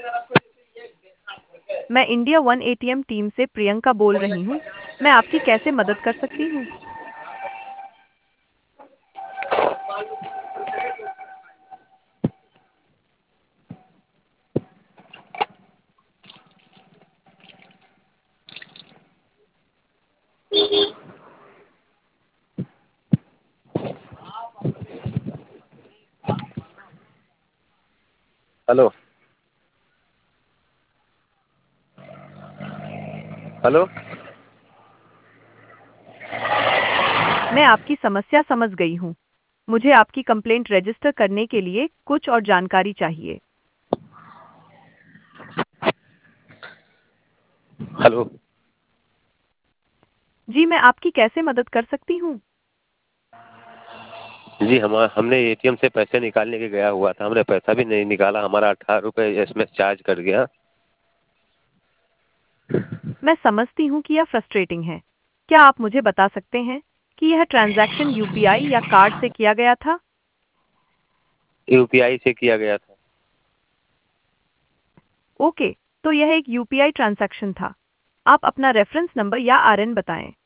मैं India one ATM team से प्रियंका बोल रही हूँ। मैं आपकी कैसे मदद कर सकती हूँ? हेलो। हेलो। मैं आपकी समस्या समझ गई हूँ। मुझे आपकी कंप्लेंट रजिस्टर करने के लिए कुछ और जानकारी चाहिए। हेलो। जी, मैं आपकी कैसे मदद कर सकती हूँ? जी हमने एटीएम से पैसे निकालने के गया हुआ था, हमने पैसा भी नहीं निकाला, हमारा 18 रुपये इसमें चार्ज कट गया। मैं समझती हूँ कि यह फ्रस्ट्रेटिंग है। क्या आप मुझे बता सकते हैं कि यह ट्रांजैक्शन यूपीआई या कार्ड से किया गया था? यूपीआई से किया गया था। ओके, तो यह एक यूपीआई ट्रांजैक्शन था। आप अपना रेफरेंस नंबर या आरएन बताएं।